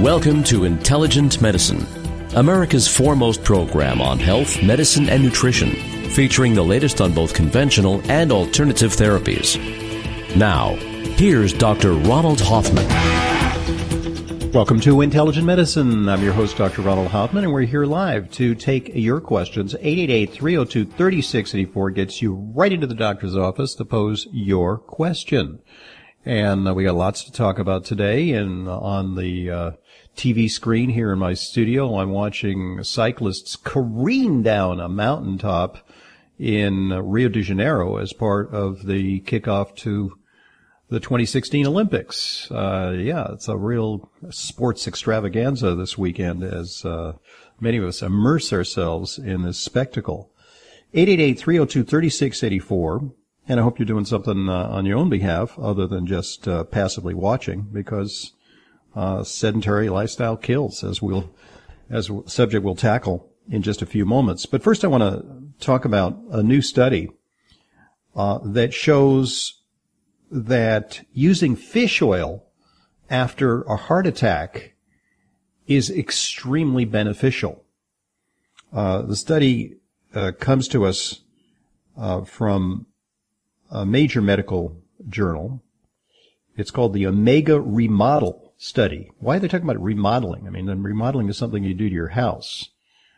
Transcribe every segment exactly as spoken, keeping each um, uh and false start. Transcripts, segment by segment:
Welcome to Intelligent Medicine, America's foremost program on health, medicine, and nutrition, featuring the latest on both conventional and alternative therapies. Now, here's Doctor Ronald Hoffman. Welcome to Intelligent Medicine. I'm your host, Doctor Ronald Hoffman, and we're here live to take your questions. eight eight eight, three oh two, three six eight four gets you right into the doctor's office to pose your question. And uh, we got lots to talk about today. And uh, on the uh, T V screen here in my studio, I'm watching cyclists careen down a mountaintop in uh, Rio de Janeiro as part of the kickoff to the twenty sixteen Olympics. Uh, yeah, it's a real sports extravaganza this weekend as uh, many of us immerse ourselves in this spectacle. eight eight eight, three oh two, three six eight four. And I hope you're doing something uh, on your own behalf other than just uh, passively watching, because uh, sedentary lifestyle kills, as we'll, as a subject we'll tackle in just a few moments. But first I want to talk about a new study uh, that shows that using fish oil after a heart attack is extremely beneficial. Uh, the study uh, comes to us uh, from a major medical journal. It's called the Omega Remodel Study. Why are they talking about remodeling? I mean, remodeling is something you do to your house.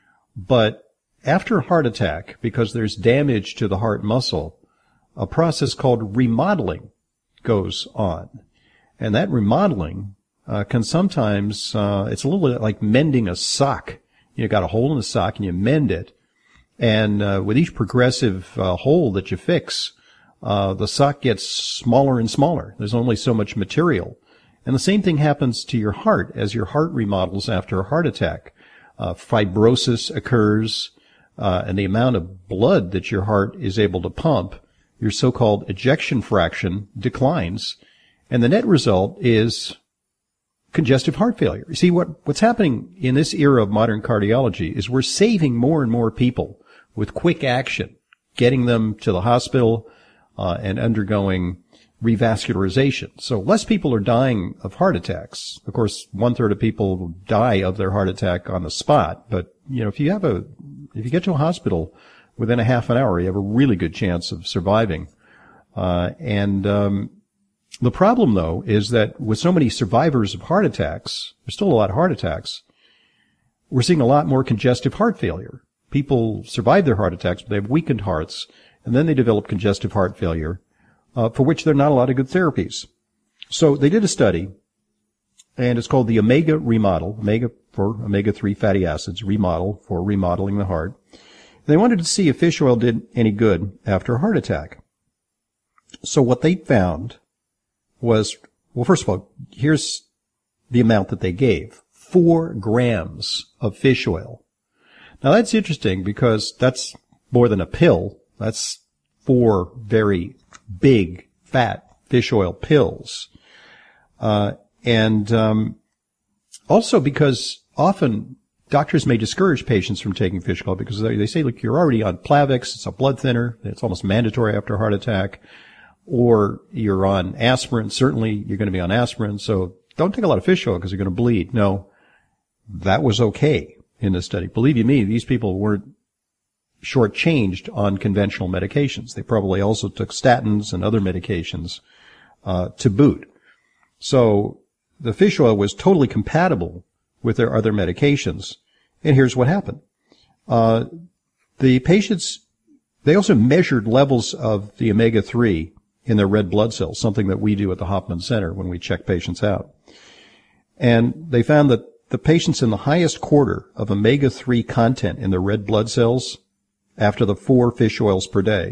But after a heart attack, because there's damage to the heart muscle, a process called remodeling goes on. And that remodeling uh, can sometimes, uh, it's a little bit like mending a sock. You got a hole in the sock and you mend it. And uh, with each progressive uh, hole that you fix, Uh, the sock gets smaller and smaller. There's only so much material. And the same thing happens to your heart as your heart remodels after a heart attack. Uh, fibrosis occurs, uh, and the amount of blood that your heart is able to pump, your so-called ejection fraction, declines. And the net result is congestive heart failure. You see, what, what's happening in this era of modern cardiology is we're saving more and more people with quick action, getting them to the hospital, Uh, and undergoing revascularization. So less people are dying of heart attacks. Of course, one third of people die of their heart attack on the spot. But, you know, if you have a, if you get to a hospital within a half an hour, you have a really good chance of surviving. Uh, and, um, the problem though is that with so many survivors of heart attacks, there's still a lot of heart attacks, we're seeing a lot more congestive heart failure. People survive their heart attacks, but they have weakened hearts, and then they develop congestive heart failure, uh, for which there are not a lot of good therapies. So they did a study, and it's called the Omega Remodel, Omega for omega three fatty acids, remodel for remodeling the heart. And they wanted to see if fish oil did any good after a heart attack. So what they found was, well, first of all, here's the amount that they gave. Four grams of fish oil. Now that's interesting because that's more than a pill. That's four very big, fat fish oil pills. Uh, and um, also because often doctors may discourage patients from taking fish oil because they, they say, look, you're already on Plavix, it's a blood thinner, it's almost mandatory after a heart attack, or you're on aspirin, certainly you're going to be on aspirin, so don't take a lot of fish oil because you're going to bleed. No, that was okay in this study. Believe you me, these people weren't shortchanged on conventional medications. They probably also took statins and other medications uh, to boot. So the fish oil was totally compatible with their other medications. And here's what happened. Uh, the patients, they also measured levels of the omega three in their red blood cells, something that we do at the Hoffman Center when we check patients out. And they found that the patients in the highest quarter of omega three content in their red blood cells after the four fish oils per day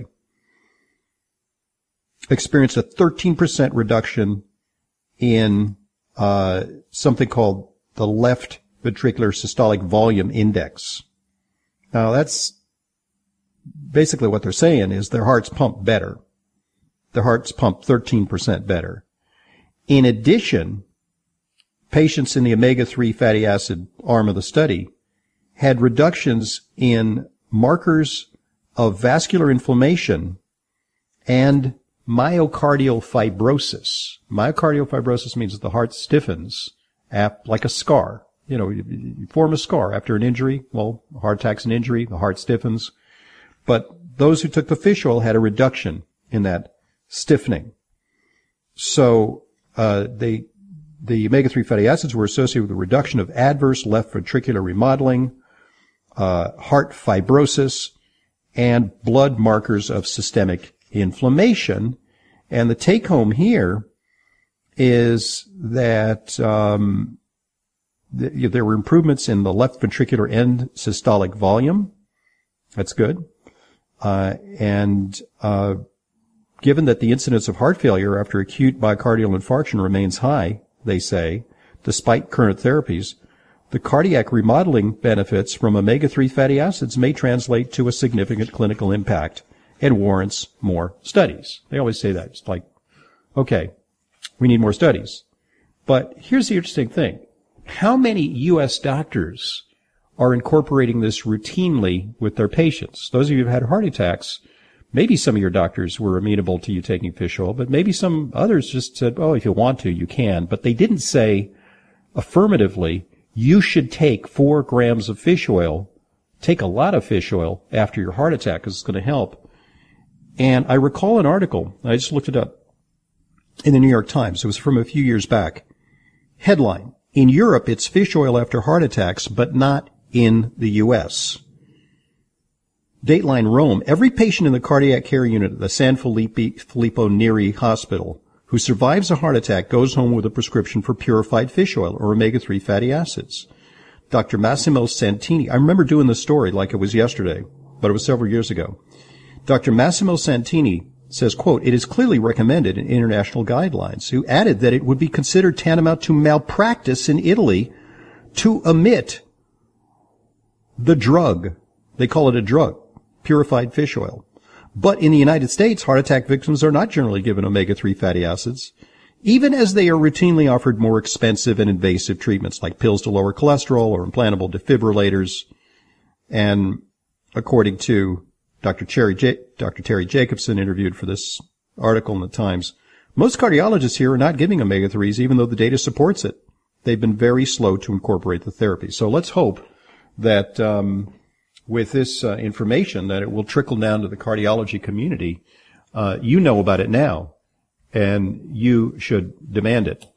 experienced a thirteen percent reduction in uh something called the left ventricular systolic volume index. Now that's basically what they're saying is their hearts pump better. Their hearts pump thirteen percent better. In addition, patients in the omega three fatty acid arm of the study had reductions in markers of vascular inflammation and myocardial fibrosis. Myocardial fibrosis means that the heart stiffens ap- like a scar. You know, you, you form a scar after an injury. Well, heart attack's an injury. The heart stiffens. But those who took the fish oil had a reduction in that stiffening. So uh, they, the omega three fatty acids were associated with a reduction of adverse left ventricular remodeling, uh, heart fibrosis, and blood markers of systemic inflammation. And the take-home here is that um, th- there were improvements in the left ventricular end systolic volume. That's good. Uh, and uh, given that the incidence of heart failure after acute myocardial infarction remains high, they say, despite current therapies, the cardiac remodeling benefits from omega three fatty acids may translate to a significant clinical impact and warrants more studies. They always say that. It's like, okay, we need more studies. But here's the interesting thing. How many U S doctors are incorporating this routinely with their patients? Those of you who have had heart attacks, maybe some of your doctors were amenable to you taking fish oil, but maybe some others just said, oh, if you want to, you can. But they didn't say affirmatively, you should take four grams of fish oil, take a lot of fish oil after your heart attack because it's going to help. And I recall an article, I just looked it up, in the New York Times. It was from a few years back. Headline, in Europe, it's fish oil after heart attacks, but not in the U S Dateline Rome, every patient in the cardiac care unit at the San Filippo, Filippo Neri Hospital who survives a heart attack goes home with a prescription for purified fish oil or omega three fatty acids. Doctor Massimo Santini, I remember doing this story like it was yesterday, but it was several years ago. Doctor Massimo Santini says, quote, it is clearly recommended in international guidelines, who added that it would be considered tantamount to malpractice in Italy to omit the drug. They call it a drug, purified fish oil. But in the United States, heart attack victims are not generally given omega three fatty acids, even as they are routinely offered more expensive and invasive treatments like pills to lower cholesterol or implantable defibrillators. And according to Doctor Terry, J- Doctor Terry Jacobson, interviewed for this article in the Times, most cardiologists here are not giving omega threes, even though the data supports it. They've been very slow to incorporate the therapy. So let's hope that um, with this uh, information that it will trickle down to the cardiology community. Uh, you know about it now, and you should demand it.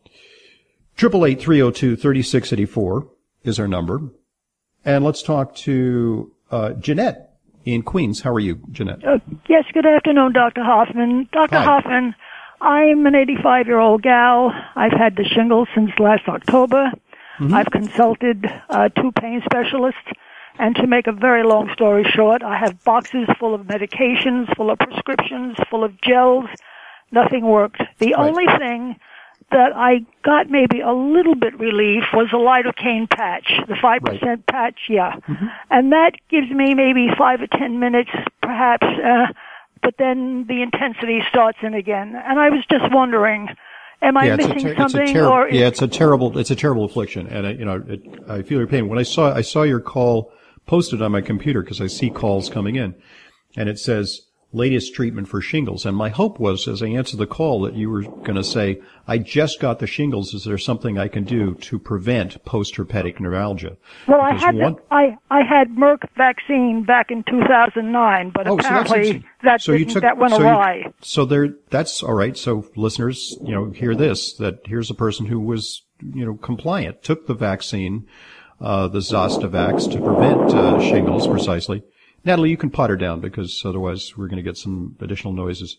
Triple eight three oh two thirty six eighty four is our number, and let's talk to uh, Jeanette in Queens. How are you, Jeanette? Uh, yes. Good afternoon, Doctor Hoffman. Doctor Hi. Hoffman, I'm an eighty-five-year-old gal. I've had the shingles since last October. Mm-hmm. I've consulted uh, two pain specialists. And to make a very long story short, I have boxes full of medications, full of prescriptions, full of gels. Nothing worked. The right. only thing that I got maybe a little bit relief was the lidocaine patch, the five percent right. patch, yeah. Mm-hmm. And that gives me maybe five or ten minutes, perhaps, uh, but then the intensity starts in again. And I was just wondering, am I yeah, missing ter- something? Terri- or yeah, it's a terrible, it's a terrible affliction. And, uh, you know, it, I feel your pain. When I saw, I saw your call posted on my computer because I see calls coming in, and it says latest treatment for shingles. And my hope was, as I answered the call, that you were going to say, I just got the shingles. Is there something I can do to prevent post-herpetic neuralgia? Well, because I had one... the, I I had Merck vaccine back in two thousand nine, but oh, apparently so that so didn't, you took, that went so awry. You, so there, that's all right. So listeners, you know, hear this: that here's a person who was, you know, compliant, took the vaccine. Uh, the Zostavax to prevent uh, shingles, precisely. Natalie, you can pot her down because otherwise we're going to get some additional noises.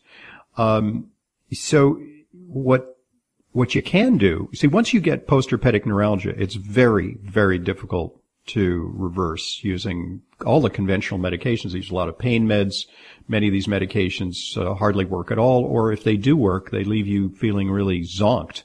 Um, so what what you can do, see, once you get post-herpetic neuralgia, it's very, very difficult to reverse using all the conventional medications. They use a lot of pain meds. Many of these medications uh, hardly work at all, or if they do work, they leave you feeling really zonked.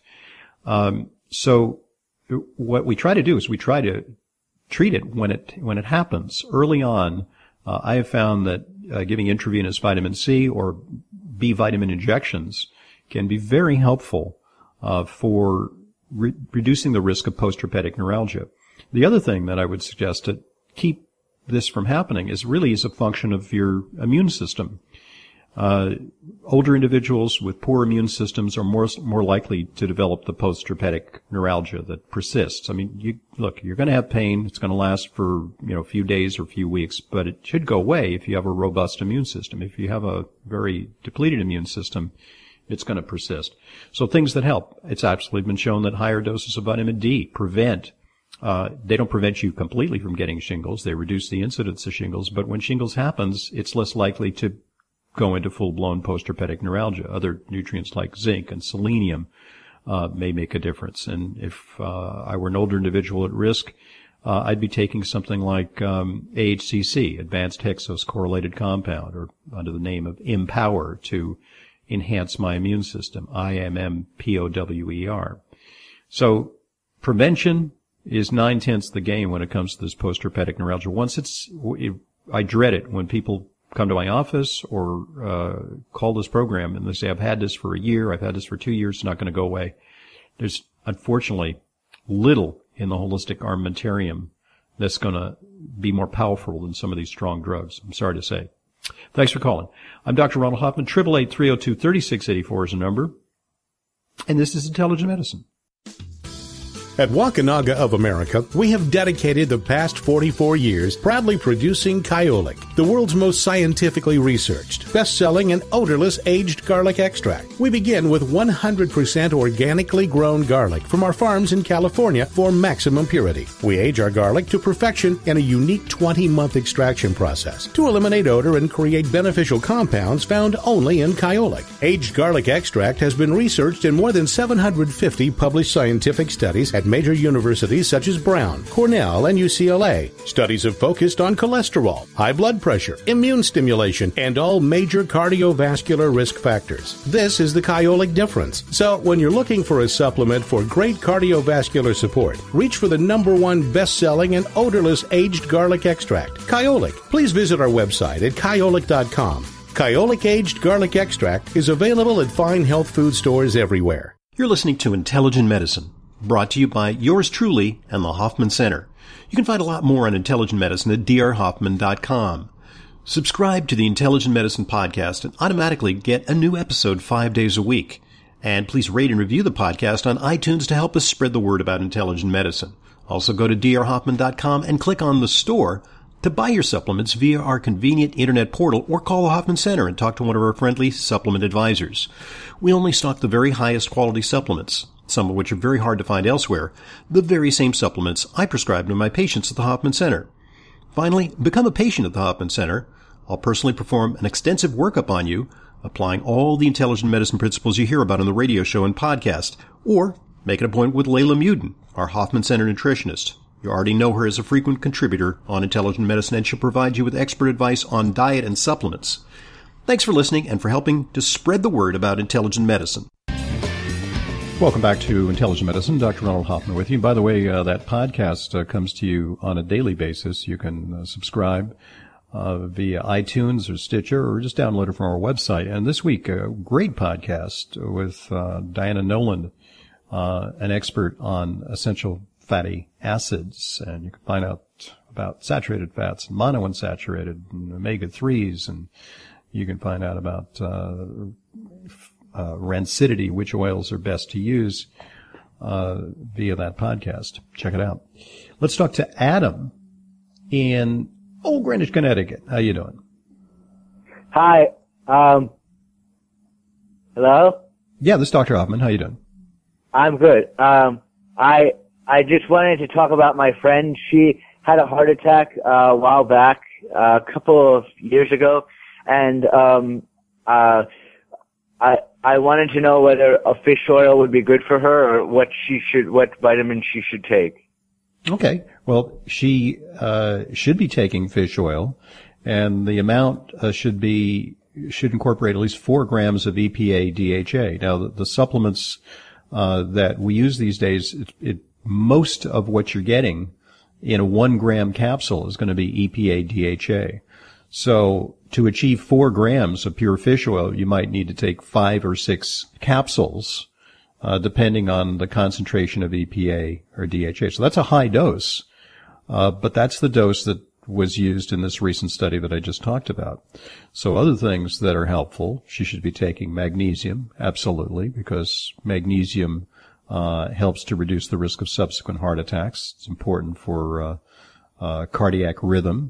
Um, so what we try to do is we try to treat it when it when it happens early on. Uh, I have found that uh, giving intravenous vitamin C or B vitamin injections can be very helpful uh, for re- reducing the risk of post-herpetic neuralgia. The other thing that I would suggest to keep this from happening is really is a function of your immune system. Uh, older individuals with poor immune systems are more more likely to develop the post-herpetic neuralgia that persists. I mean, you look, you're going to have pain. It's going to last for, you know, a few days or a few weeks, but it should go away if you have a robust immune system. If you have a very depleted immune system, it's going to persist. So things that help. It's actually been shown that higher doses of vitamin D prevent Uh, they don't prevent you completely from getting shingles. They reduce the incidence of shingles, but when shingles happens, it's less likely to go into full-blown post-herpetic neuralgia. Other nutrients like zinc and selenium uh, may make a difference. And if uh, I were an older individual at risk, uh, I'd be taking something like um, A H C C, Advanced Hexose Correlated Compound, or under the name of Empower, to enhance my immune system, I M M P O W E R. So prevention is nine-tenths the game when it comes to this post-herpetic neuralgia. Once it's, it, I dread it when people come to my office or uh call this program and they say, I've had this for a year, I've had this for two years, it's not going to go away. There's unfortunately little in the holistic armamentarium that's going to be more powerful than some of these strong drugs. I'm sorry to say. Thanks for calling. I'm Doctor Ronald Hoffman. eight eight eight, three oh two, three six eight four is the number. And this is Intelligent Medicine. At Wakunaga of America, we have dedicated the past forty-four years proudly producing Kyolic, the world's most scientifically researched, best-selling, and odorless aged garlic extract. We begin with one hundred percent organically grown garlic from our farms in California for maximum purity. We age our garlic to perfection in a unique twenty-month extraction process to eliminate odor and create beneficial compounds found only in Kyolic. Aged garlic extract has been researched in more than seven hundred fifty published scientific studies at major universities such as Brown, Cornell, and U C L A. Studies have focused on cholesterol, high blood pressure, immune stimulation, and all major cardiovascular risk factors. This is the Kyolic difference. So when you're looking for a supplement for great cardiovascular support, reach for the number one best-selling and odorless aged garlic extract, Kyolic. Please visit our website at kyolic dot com. Kyolic Aged Garlic Extract is available at fine health food stores everywhere. You're listening to Intelligent Medicine, brought to you by yours truly and the Hoffman Center. You can find a lot more on intelligent medicine at d r hoffman dot com. Subscribe to the Intelligent Medicine podcast and automatically get a new episode five days a week. And please rate and review the podcast on iTunes to help us spread the word about intelligent medicine. Also go to d r hoffman dot com and click on the store to buy your supplements via our convenient internet portal, or call the Hoffman Center and talk to one of our friendly supplement advisors. We only stock the very highest quality supplements, some of which are very hard to find elsewhere, the very same supplements I prescribe to my patients at the Hoffman Center. Finally, become a patient at the Hoffman Center. I'll personally perform an extensive workup on you, applying all the intelligent medicine principles you hear about on the radio show and podcast, or make an appointment with Layla Muden, our Hoffman Center nutritionist. You already know her as a frequent contributor on Intelligent Medicine, and she'll provide you with expert advice on diet and supplements. Thanks for listening and for helping to spread the word about intelligent medicine. Welcome back to Intelligent Medicine. Doctor Ronald Hoffman with you. By the way, uh, that podcast uh, comes to you on a daily basis. You can uh, subscribe uh, via iTunes or Stitcher, or just download it from our website. And this week, a great podcast with uh, Diana Noland, uh, an expert on essential fatty acids. And you can find out about saturated fats, monounsaturated, and omega threes, and you can find out about uh Uh, rancidity, which oils are best to use uh, via that podcast. Check it out. Let's talk to Adam in Old Greenwich, Connecticut. How you doing? Hi. Um, hello? Yeah, this is Doctor Hoffman. How you doing? I'm good. Um, I I just wanted to talk about my friend. She had a heart attack uh, a while back, uh, a couple of years ago, and um, uh, I I wanted to know whether a fish oil would be good for her, or what she should, what vitamins she should take. Okay. Well, she uh should be taking fish oil, and the amount uh, should be should incorporate at least four grams of E P A D H A. Now, the, the supplements uh that we use these days, it, it most of what you're getting in a one gram capsule is going to be E P A D H A. So to achieve four grams of pure fish oil, you might need to take five or six capsules, uh, depending on the concentration of E P A or D H A. So that's a high dose, uh, but that's the dose that was used in this recent study that I just talked about. So other things that are helpful, she should be taking magnesium, absolutely, because magnesium uh, helps to reduce the risk of subsequent heart attacks. It's important for uh, uh, cardiac rhythm.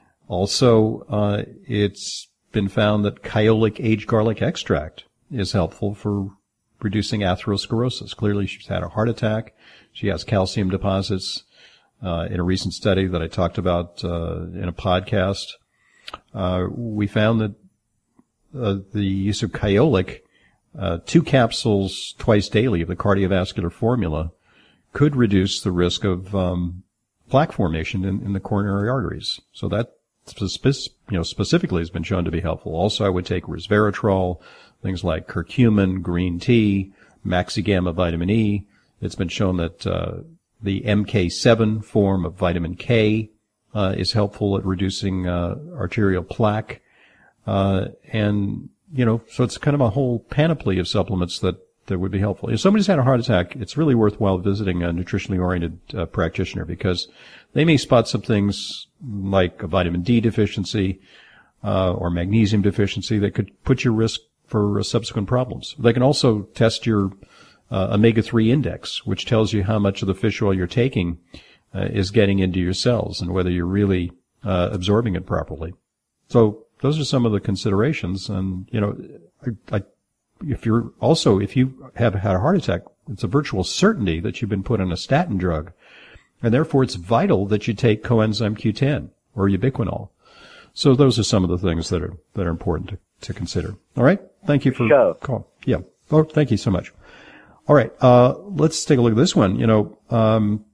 Also, uh, it's been found that Kyolic aged garlic extract is helpful for reducing atherosclerosis. Clearly, she's had a heart attack. She has calcium deposits. Uh, in a recent study that I talked about uh, in a podcast, uh, we found that uh, the use of Kyolic, uh, two capsules twice daily of the cardiovascular formula, could reduce the risk of um, plaque formation in, in the coronary arteries. So that, spe- you know, specifically has been shown to be helpful. Also, I would take resveratrol, things like curcumin, green tea, Maxigamma vitamin E. It's been shown that uh, the M K seven form of vitamin K uh, is helpful at reducing uh, arterial plaque. Uh, and, you know, so it's kind of a whole panoply of supplements that, that would be helpful. If somebody's had a heart attack, it's really worthwhile visiting a nutritionally oriented uh, practitioner, because they may spot some things like a vitamin D deficiency uh, or magnesium deficiency that could put your risk for uh, subsequent problems. They can also test your Uh, omega three index, which tells you how much of the fish oil you're taking uh, is getting into your cells and whether you're really uh, absorbing it properly. So those are some of the considerations. And, you know, I, I, if you're also, if you have had a heart attack, it's a virtual certainty that you've been put on a statin drug. And therefore, it's vital that you take coenzyme Q ten or ubiquinol. So those are some of the things that are, that are important to, to consider. All right. Thank you for sure. call. Yeah. Oh, thank you so much. All right, uh, let's take a look at this one. You know, um,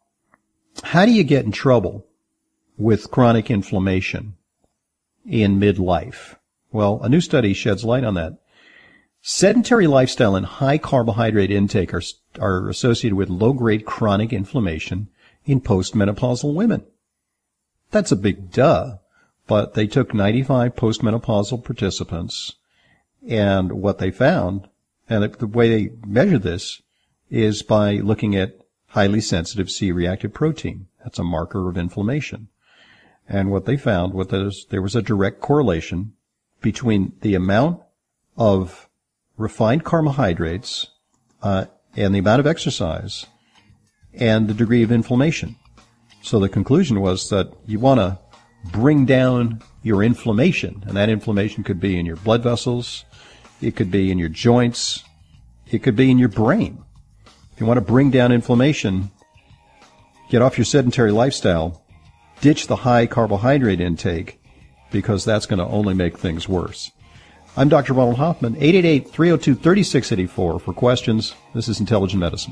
how do you get in trouble with chronic inflammation in midlife? Well, a new study sheds light on that. Sedentary lifestyle and high carbohydrate intake are, are associated with low-grade chronic inflammation in postmenopausal women. That's a big duh, but they took ninety-five postmenopausal participants, and what they found, and the way they measure this is by looking at highly sensitive C-reactive protein. That's a marker of inflammation. And what they found was there was a direct correlation between the amount of refined carbohydrates uh, and the amount of exercise and the degree of inflammation. So the conclusion was that you want to bring down your inflammation, and that inflammation could be in your blood vessels, it could be in your joints. It could be in your brain. If you want to bring down inflammation, get off your sedentary lifestyle, ditch the high carbohydrate intake, because that's going to only make things worse. I'm Doctor Ronald Hoffman, eight eight eight, three oh two, three six eight four for questions. This is Intelligent Medicine.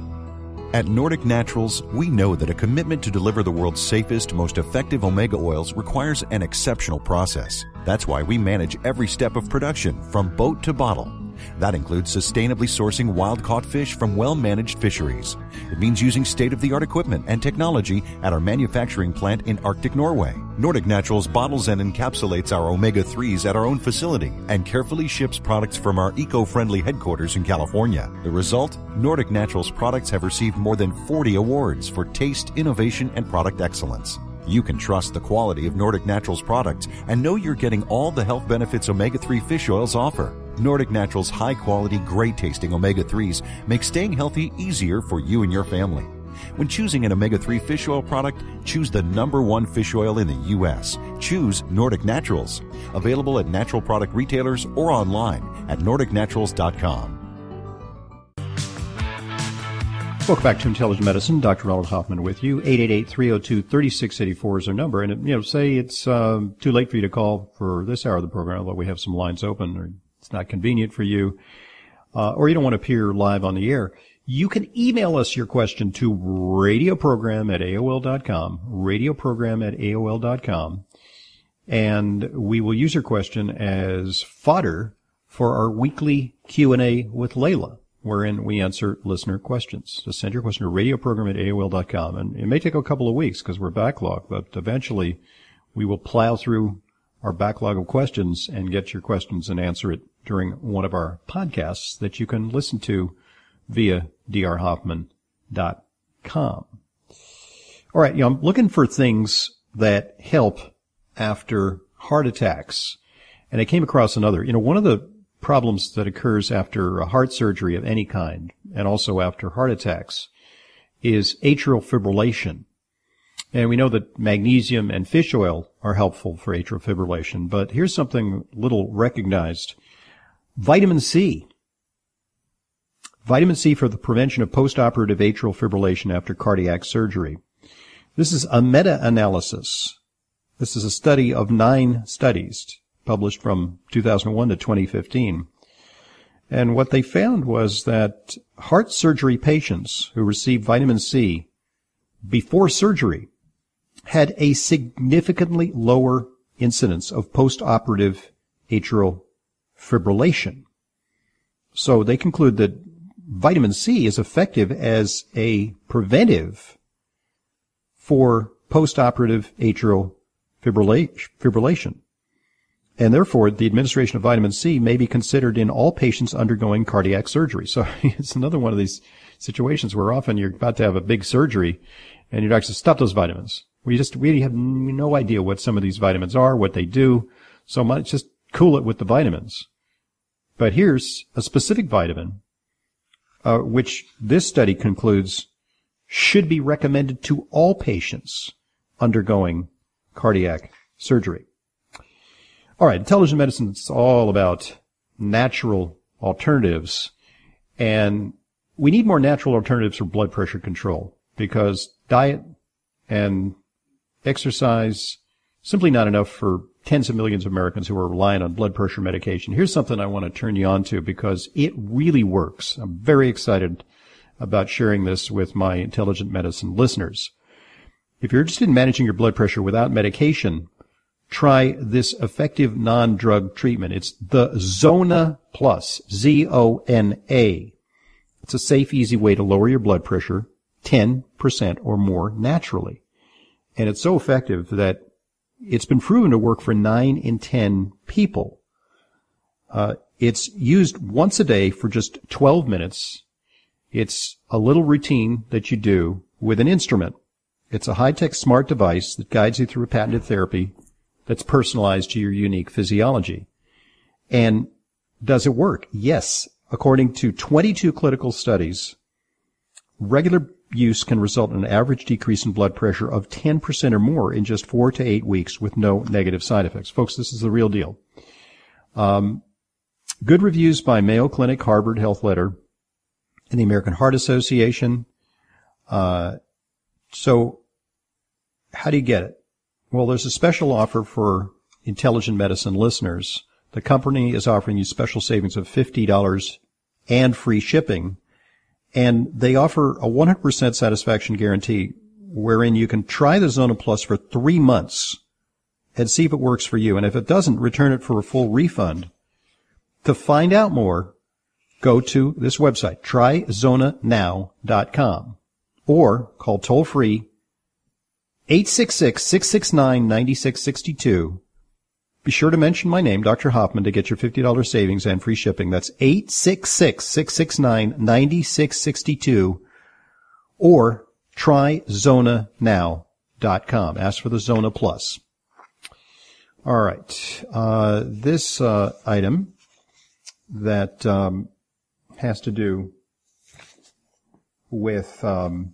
At Nordic Naturals, we know that a commitment to deliver the world's safest, most effective omega oils requires an exceptional process. That's why we manage every step of production, from boat to bottle. That includes sustainably sourcing wild-caught fish from well-managed fisheries. It means using state-of-the-art equipment and technology at our manufacturing plant in Arctic Norway. Nordic Naturals bottles and encapsulates our omega threes at our own facility and carefully ships products from our eco-friendly headquarters in California. The result? Nordic Naturals products have received more than forty awards for taste, innovation, and product excellence. You can trust the quality of Nordic Naturals products and know you're getting all the health benefits omega three fish oils offer. Nordic Naturals' high-quality, great-tasting omega threes make staying healthy easier for you and your family. When choosing an omega three fish oil product, choose the number one fish oil in the U S Choose Nordic Naturals. Available at natural product retailers or online at nordic naturals dot com. Welcome back to Intelligent Medicine. Doctor Ronald Hoffman with you. eight eight eight, three oh two, three six eight four is our number. And, you know, say it's um, too late for you to call for this hour of the program, although we have some lines open, or it's not convenient for you, uh, or you don't want to appear live on the air. You can email us your question to radioprogram at A O L dot com, radioprogram at A O L dot com, and we will use your question as fodder for our weekly Q and A with Layla, wherein we answer listener questions. So send your question to radioprogram at A O L dot com. And it may take a couple of weeks because we're backlogged, but eventually we will plow through our backlog of questions and get your questions and answer it during one of our podcasts that you can listen to via d r hoffman dot com. All right, you know, I'm looking for things that help after heart attacks. And I came across another. You know, one of the problems that occurs after a heart surgery of any kind, and also after heart attacks, is atrial fibrillation. And we know that magnesium and fish oil are helpful for atrial fibrillation, but here's something little recognized. Vitamin C. Vitamin C for the prevention of postoperative atrial fibrillation after cardiac surgery. This is a meta-analysis. This is a study of nine studies published from two thousand one to twenty fifteen. And what they found was that heart surgery patients who received vitamin C before surgery had a significantly lower incidence of postoperative atrial fibrillation. So they conclude that vitamin C is effective as a preventive for postoperative atrial fibrillation. And therefore, the administration of vitamin C may be considered in all patients undergoing cardiac surgery. So it's another one of these situations where often you're about to have a big surgery and your doctor says, stop those vitamins. We just really have no idea what some of these vitamins are, what they do. So much just cool it with the vitamins. But here's a specific vitamin, uh, which this study concludes should be recommended to all patients undergoing cardiac surgery. All right, intelligent medicine is all about natural alternatives, and we need more natural alternatives for blood pressure control because diet and exercise simply not enough for tens of millions of Americans who are relying on blood pressure medication. Here's something I want to turn you on to because it really works. I'm very excited about sharing this with my intelligent medicine listeners. If you're interested in managing your blood pressure without medication, try this effective non-drug treatment. It's the Zona Plus, Z O N A. It's a safe, easy way to lower your blood pressure ten percent or more naturally. And it's so effective that it's been proven to work for nine in ten people. Uh, it's used once a day for just twelve minutes. It's a little routine that you do with an instrument. It's a high-tech smart device that guides you through a patented therapy that's personalized to your unique physiology. And does it work? Yes. According to twenty-two clinical studies, regular use can result in an average decrease in blood pressure of ten percent or more in just four to eight weeks with no negative side effects. Folks, this is the real deal. Um, good reviews by Mayo Clinic, Harvard Health Letter, and the American Heart Association. Uh, so how do you get it? Well, there's a special offer for intelligent medicine listeners. The company is offering you special savings of fifty dollars and free shipping. And they offer a one hundred percent satisfaction guarantee wherein you can try the Zona Plus for three months and see if it works for you. And if it doesn't, return it for a full refund. To find out more, go to this website, try zona now dot com, or call toll-free eight six six, six six nine, nine six six two. Be sure to mention my name, Doctor Hoffman, to get your fifty dollars savings and free shipping. That's eight six six, six six nine, nine six six two, or try zona now dot com. Ask for the Zona Plus. All right. Uh, this uh, item that um, has to do with um,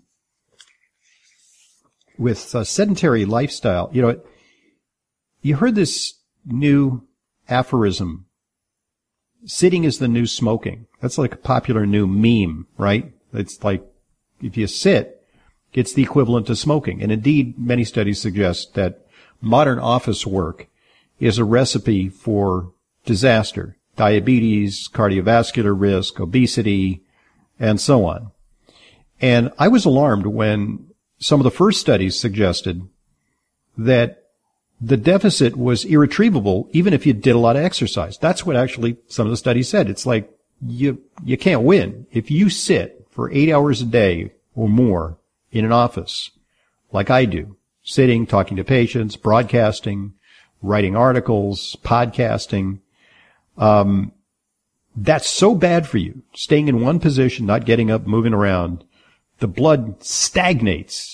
with uh, sedentary lifestyle. You know, you heard this new aphorism, sitting is the new smoking. That's like a popular new meme, right? It's like if you sit, it's the equivalent to smoking. And indeed, many studies suggest that modern office work is a recipe for disaster, diabetes, cardiovascular risk, obesity, and so on. And I was alarmed when some of the first studies suggested that the deficit was irretrievable even if you did a lot of exercise. That's what actually some of the studies said. It's like you you can't win. If you sit for eight hours a day or more in an office, like I do, sitting, talking to patients, broadcasting, writing articles, podcasting, um, that's so bad for you. Staying in one position, not getting up, moving around, the blood stagnates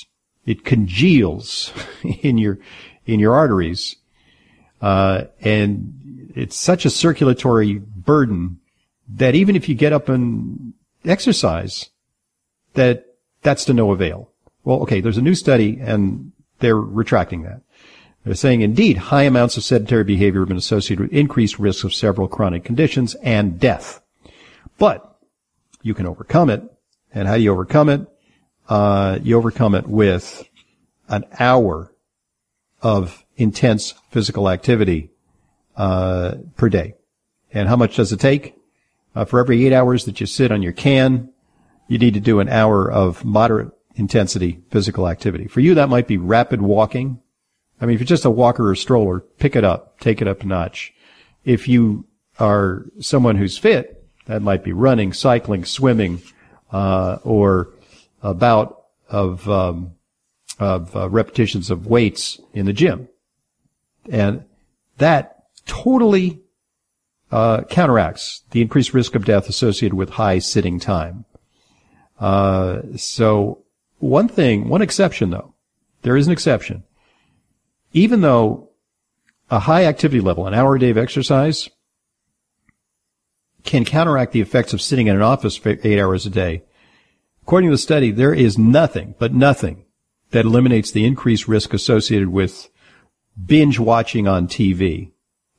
it congeals in your in your arteries, uh, and it's such a circulatory burden that even if you get up and exercise, that that's to no avail. Well, okay, there's a new study, and they're retracting that. They're saying, indeed, high amounts of sedentary behavior have been associated with increased risks of several chronic conditions and death. But you can overcome it. And how do you overcome it? Uh, you overcome it with an hour of intense physical activity uh, per day. And how much does it take? Uh, for every eight hours that you sit on your can, you need to do an hour of moderate intensity physical activity. For you, that might be rapid walking. I mean, if you're just a walker or a stroller, pick it up, take it up a notch. If you are someone who's fit, that might be running, cycling, swimming, uh, or a bout of, um, of uh, repetitions of weights in the gym. And that totally, uh, counteracts the increased risk of death associated with high sitting time. Uh, so one thing, one exception though, there is an exception. Even though a high activity level, an hour a day of exercise, can counteract the effects of sitting in an office for eight hours a day, according to the study, there is nothing, but nothing, that eliminates the increased risk associated with binge watching on T V.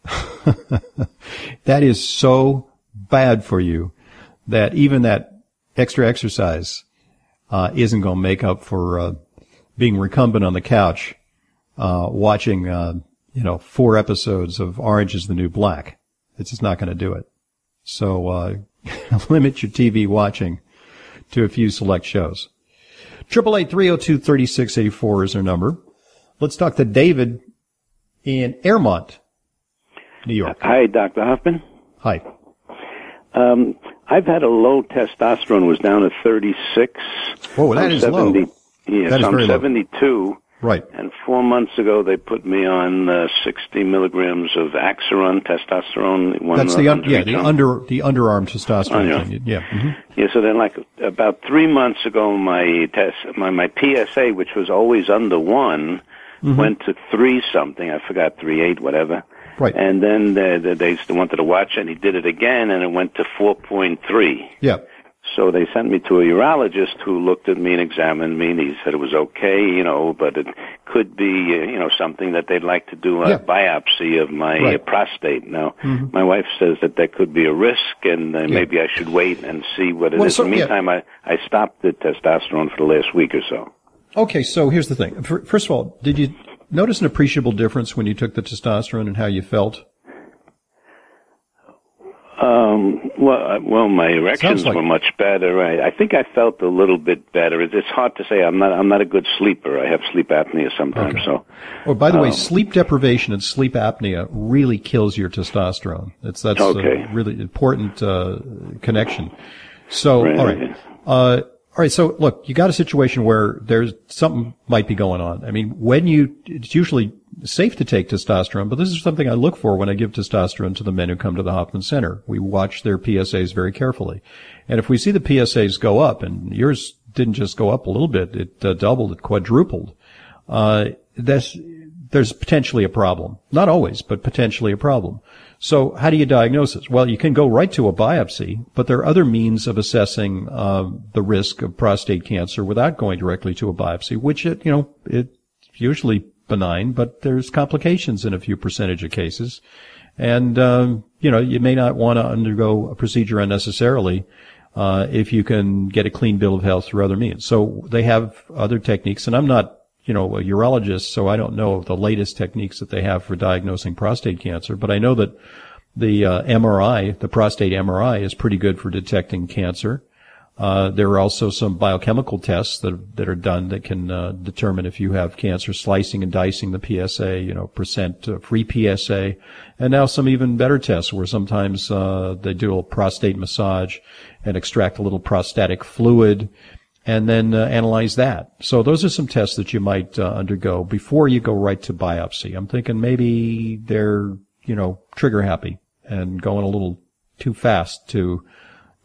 That is so bad for you that even that extra exercise uh, isn't going to make up for uh, being recumbent on the couch Uh, watching, uh, you know, four episodes of Orange is the New Black. It's just not going to do it. So, uh, limit your T V watching to a few select shows. Triple eight three oh two thirty-six eighty-four is our number. Let's talk to David in Airmont, New York. Hi, Doctor Hoffman. Hi. Um, I've had a low testosterone, was down to thirty-six. Oh, that I'm is seventy, low. Yes, that is I'm very seventy-two. Low. Right. And four months ago, they put me on uh, sixty milligrams of Axiron testosterone. One That's the un- yeah the on. under the underarm testosterone. Oh, yeah. Thing. Yeah. Mm-hmm. Yeah. So then, like about three months ago, my test, my my P S A, which was always under one, mm-hmm. went to three something. I forgot three eight, whatever. Right. And then they, they wanted to watch it, and he did it again, and it went to four point three. Yeah. So they sent me to a urologist who looked at me and examined me, and he said it was okay, you know, but it could be, uh, you know, something that they'd like to do a yeah. biopsy of my right. uh, prostate. Now, mm-hmm. my wife says that there could be a risk, and uh, yeah. maybe I should wait and see what it well, is. So, In the meantime, yeah. I, I stopped the testosterone for the last week or so. Okay, so here's the thing. First of all, did you notice an appreciable difference when you took the testosterone and how you felt? Um, well, well, my erections like- were much better. I, I think I felt a little bit better. It's hard to say. I'm not. I'm not a good sleeper. I have sleep apnea sometimes. Okay. So. Oh, by the um, way, sleep deprivation and sleep apnea really kills your testosterone. It's that's okay. a really important uh, connection. So, right. all right. Uh, all right. So, look, you got a situation where there's something might be going on. I mean, when you, it's usually safe to take testosterone, but this is something I look for when I give testosterone to the men who come to the Hoffman Center. We watch their P S As very carefully. And if we see the P S As go up, and yours didn't just go up a little bit, it uh, doubled, it quadrupled, uh, that's, there's potentially a problem. Not always, but potentially a problem. So how do you diagnose this? Well, you can go right to a biopsy, but there are other means of assessing uh, the risk of prostate cancer without going directly to a biopsy, which, it, you know, it's usually benign, but there's complications in a few percentage of cases. And, um, you know, you may not want to undergo a procedure unnecessarily uh, if you can get a clean bill of health through other means. So they have other techniques, and I'm not, you know, a urologist, so I don't know the latest techniques that they have for diagnosing prostate cancer, but I know that the uh, M R I, the prostate M R I, is pretty good for detecting cancer. Uh, there are also some biochemical tests that that are done that can uh, determine if you have cancer, slicing and dicing the P S A, you know, percent uh, free P S A, and now some even better tests where sometimes uh, they do a prostate massage and extract a little prostatic fluid and then uh, analyze that. So those are some tests that you might uh, undergo before you go right to biopsy. I'm thinking maybe they're, you know, trigger happy and going a little too fast to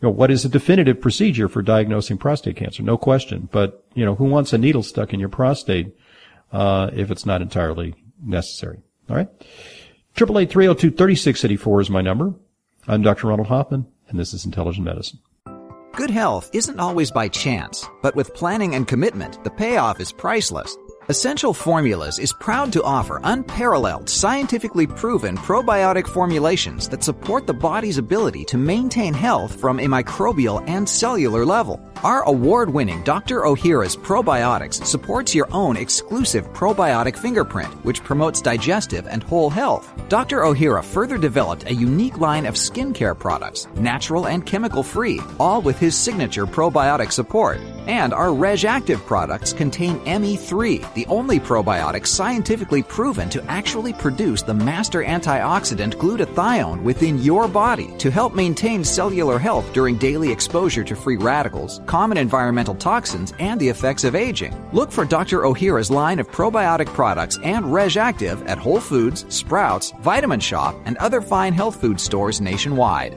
you know, what is a definitive procedure for diagnosing prostate cancer? No question. But, you know, who wants a needle stuck in your prostate, uh, if it's not entirely necessary? All right. eight eight eight, three oh two, three six eight four is my number. I'm Doctor Ronald Hoffman, and this is Intelligent Medicine. Good health isn't always by chance, but with planning and commitment, the payoff is priceless. Essential Formulas is proud to offer unparalleled, scientifically proven probiotic formulations that support the body's ability to maintain health from a microbial and cellular level. Our award-winning Doctor Ohhira's Probiotics supports your own exclusive probiotic fingerprint, which promotes digestive and whole health. Doctor Ohhira further developed a unique line of skincare products, natural and chemical-free, all with his signature probiotic support. And our Reg Active products contain M E three, the only probiotic scientifically proven to actually produce the master antioxidant glutathione within your body to help maintain cellular health during daily exposure to free radicals, common environmental toxins, and the effects of aging. Look for Doctor Ohhira's line of probiotic products and Reg Active at Whole Foods, Sprouts, Vitamin Shop, and other fine health food stores nationwide.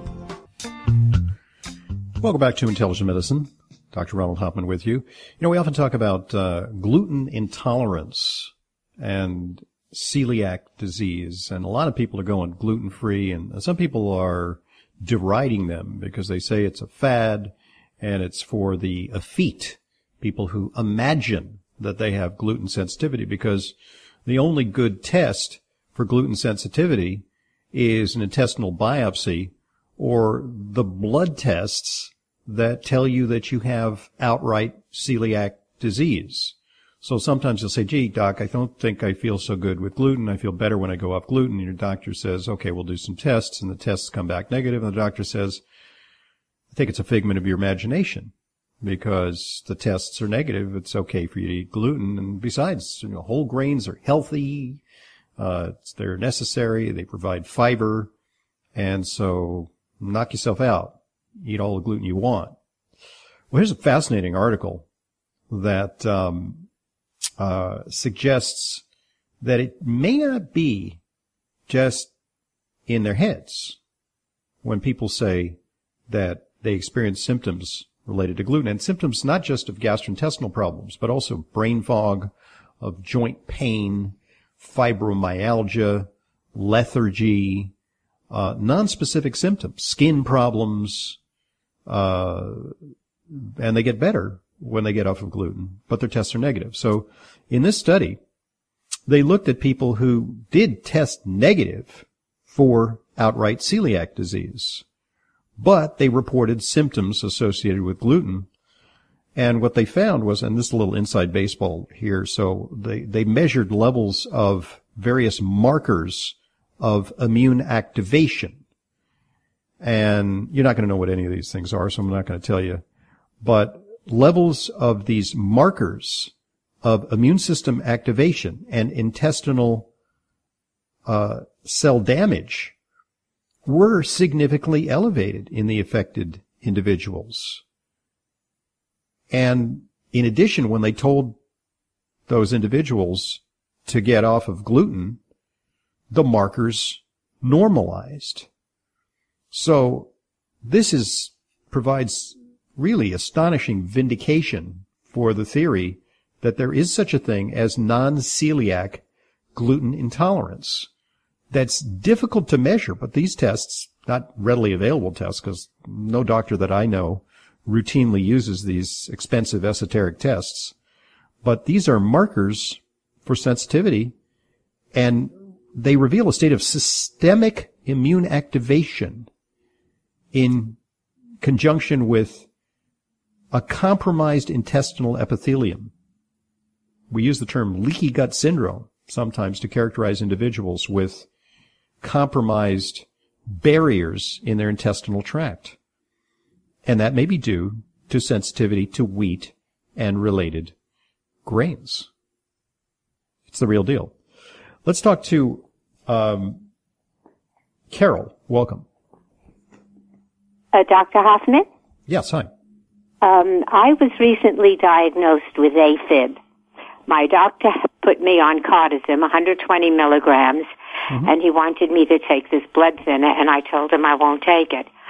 Welcome back to Intelligent Medicine. Doctor Ronald Hoffman with you. You know, we often talk about uh, gluten intolerance and celiac disease, and a lot of people are going gluten-free, and some people are deriding them because they say it's a fad and it's for the effete, people who imagine that they have gluten sensitivity, because the only good test for gluten sensitivity is an intestinal biopsy or the blood tests that tell you that you have outright celiac disease. So sometimes you'll say, gee, doc, I don't think I feel so good with gluten. I feel better when I go off gluten. And your doctor says, okay, we'll do some tests. And the tests come back negative. And the doctor says, I think it's a figment of your imagination because the tests are negative. It's okay for you to eat gluten. And besides, you know, whole grains are healthy. Uh, they're necessary. They provide fiber. And so knock yourself out. Eat all the gluten you want. Well, here's a fascinating article that um, uh, suggests that it may not be just in their heads when people say that they experience symptoms related to gluten, and symptoms not just of gastrointestinal problems, but also brain fog, of joint pain, fibromyalgia, lethargy, uh, non-specific symptoms, skin problems, Uh, and they get better when they get off of gluten, but their tests are negative. So in this study, they looked at people who did test negative for outright celiac disease, but they reported symptoms associated with gluten. And what they found was, and this is a little inside baseball here, so they, they measured levels of various markers of immune activation. And you're not going to know what any of these things are, so I'm not going to tell you. But levels of these markers of immune system activation and intestinal uh, cell damage were significantly elevated in the affected individuals. And in addition, when they told those individuals to get off of gluten, the markers normalized. So this is provides really astonishing vindication for the theory that there is such a thing as non-celiac gluten intolerance. That's difficult to measure, but these tests, not readily available tests, because no doctor that I know routinely uses these expensive esoteric tests, but these are markers for sensitivity, and they reveal a state of systemic immune activation in conjunction with a compromised intestinal epithelium. We use the term leaky gut syndrome sometimes to characterize individuals with compromised barriers in their intestinal tract. And that may be due to sensitivity to wheat and related grains. It's the real deal. Let's talk to um, Carol. Welcome. Uh, Doctor Hoffman? Yes, hi. Um, I was recently diagnosed with AFib. My doctor put me on Cardizem, one hundred twenty milligrams, mm-hmm. and he wanted me to take this blood thinner, and I told him I won't take it.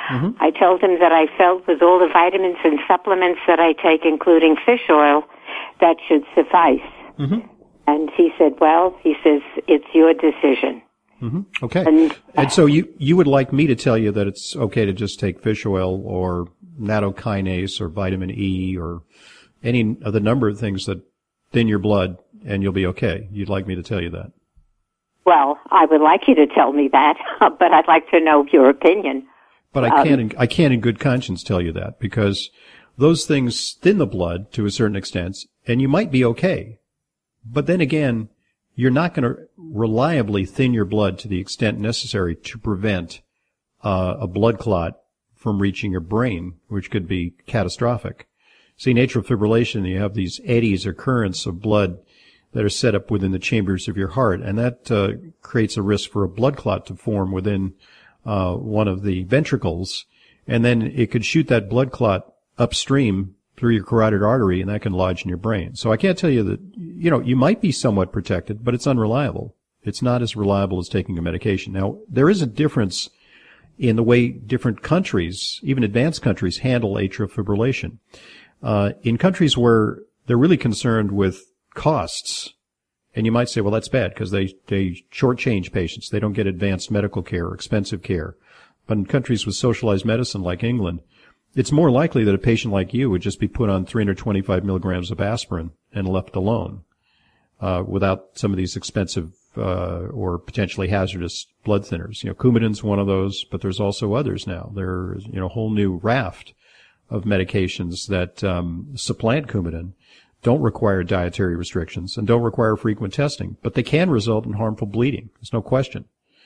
Mm-hmm. I told him that I felt with all the vitamins and supplements that I take, including fish oil, that should suffice. Mm-hmm. And he said, well, he says, it's your decision. Mm-hmm. Okay. And, and so you, you would like me to tell you that it's okay to just take fish oil or nattokinase or vitamin E or any of the number of things that thin your blood and you'll be okay. You'd like me to tell you that? Well, I would like you to tell me that, but I'd like to know your opinion. But I can't, um, in, I can't in good conscience tell you that because those things thin the blood to a certain extent and you might be okay. But then again, you're not going to reliably thin your blood to the extent necessary to prevent uh, a blood clot from reaching your brain, which could be catastrophic. See, in atrial fibrillation, you have these eddies or currents of blood that are set up within the chambers of your heart, and that uh, creates a risk for a blood clot to form within uh, one of the ventricles, and then it could shoot that blood clot upstream through your carotid artery, and that can lodge in your brain. So I can't tell you that, you know, you might be somewhat protected, but it's unreliable. It's not as reliable as taking a medication. Now, there is a difference in the way different countries, even advanced countries, handle atrial fibrillation. Uh, in countries where they're really concerned with costs, and you might say, well, that's bad because they, they shortchange patients. They don't get advanced medical care or expensive care. But in countries with socialized medicine like England, it's more likely that a patient like you would just be put on three hundred twenty-five milligrams of aspirin and left alone, uh, without some of these expensive, uh, or potentially hazardous blood thinners. You know, Coumadin's one of those, but there's also others now. There's, you know, a whole new raft of medications that, um, supplant Coumadin, don't require dietary restrictions and don't require frequent testing, but they can result in harmful bleeding. There's no question.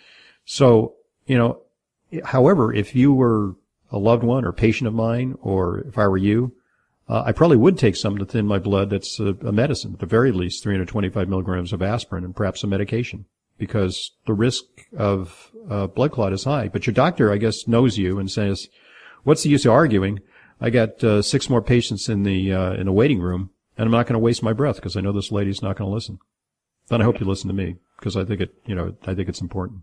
So, you know, however, if you were a loved one or patient of mine, or if I were you, uh, I probably would take some to thin my blood that's a, a medicine, at the very least three hundred twenty-five milligrams of aspirin and perhaps a medication, because the risk of uh, blood clot is high. But your doctor, I guess, knows you and says, what's the use of arguing? I got uh, six more patients in the uh, in the waiting room, and I'm not going to waste my breath because I know this lady's not going to listen. Then I hope you listen to me because I think it, you know, I think it's important.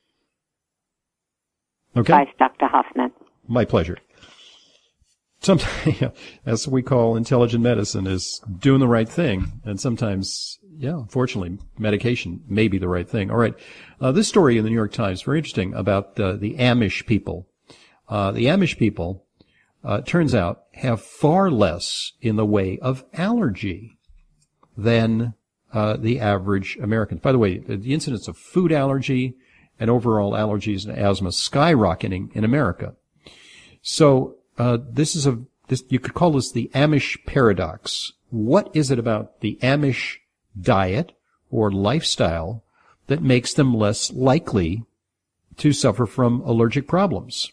Okay. Bye, Doctor Hoffman. My pleasure. Sometimes, yeah, as we call intelligent medicine, is doing the right thing. And sometimes, yeah, unfortunately, medication may be the right thing. All right. Uh, this story in the New York Times, very interesting, about uh, the Amish people. Uh, the Amish people, uh, turns out, have far less in the way of allergy than uh, the average American. By the way, the incidence of food allergy and overall allergies and asthma skyrocketing in America. So, uh, this is a, this, you could call this the Amish paradox. What is it about the Amish diet or lifestyle that makes them less likely to suffer from allergic problems?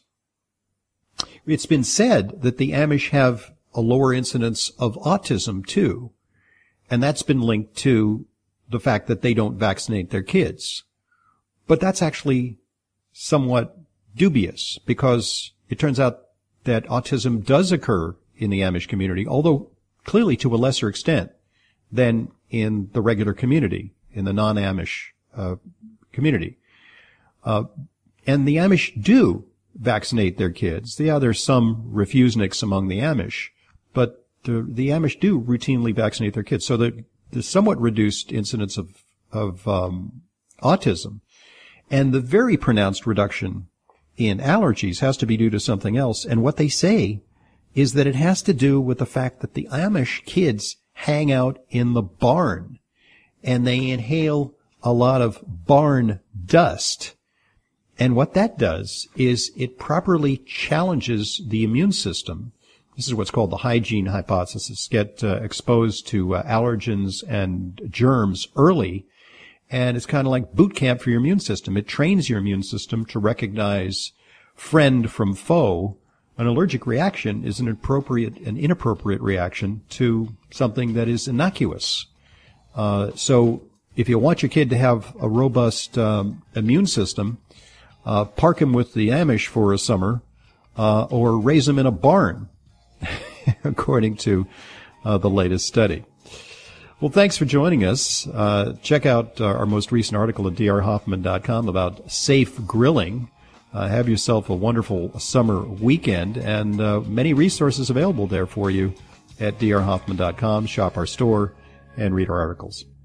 It's been said that the Amish have a lower incidence of autism too, and that's been linked to the fact that they don't vaccinate their kids. But that's actually somewhat dubious because it turns out that autism does occur in the Amish community, although clearly to a lesser extent than in the regular community, in the non-Amish uh, community. Uh, and the Amish do vaccinate their kids. Yeah, there's some refuseniks among the Amish, but the, the Amish do routinely vaccinate their kids. So the, the somewhat reduced incidence of, of um, autism and the very pronounced reduction in allergies has to be due to something else. And what they say is that it has to do with the fact that the Amish kids hang out in the barn and they inhale a lot of barn dust. And what that does is it properly challenges the immune system. This is what's called the hygiene hypothesis. Get uh, exposed to uh, allergens and germs early, and it's kind of like boot camp for your immune system. It trains your immune system to recognize friend from foe. An allergic reaction is an appropriate and inappropriate reaction to something that is innocuous. Uh, so if you want your kid to have a robust um, immune system, uh, park him with the Amish for a summer, uh, or raise him in a barn, according to uh, the latest study. Well, thanks for joining us. Uh, check out uh, our most recent article at d r hoffman dot com about safe grilling. Uh, have yourself a wonderful summer weekend, and uh, many resources available there for you at d r hoffman dot com. Shop our store and read our articles.